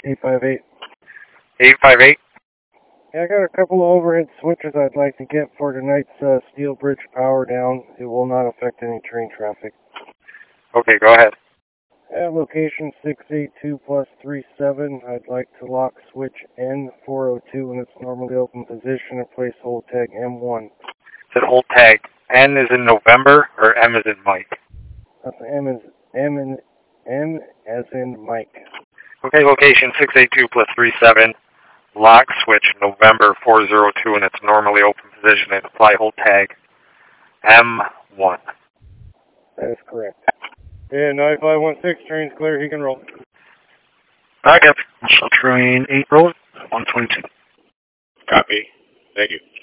858. 858? Yeah, I got a couple of overhead switches I'd like to get for tonight's Steel Bridge power down. It will not affect any train traffic. Okay, go ahead. At location 682+37, I'd like to lock switch N402 in its normally open position and place hold tag M1. It said hold tag. N is in November or M is in Mike? That's M as in Mike. Okay, location 682+37. Lock switch November 402 in its normally open position and apply hold tag M1. That is correct. Yeah, 9516, train's clear, he can roll. Back up. So train 8 roll, 122. Copy. Thank you.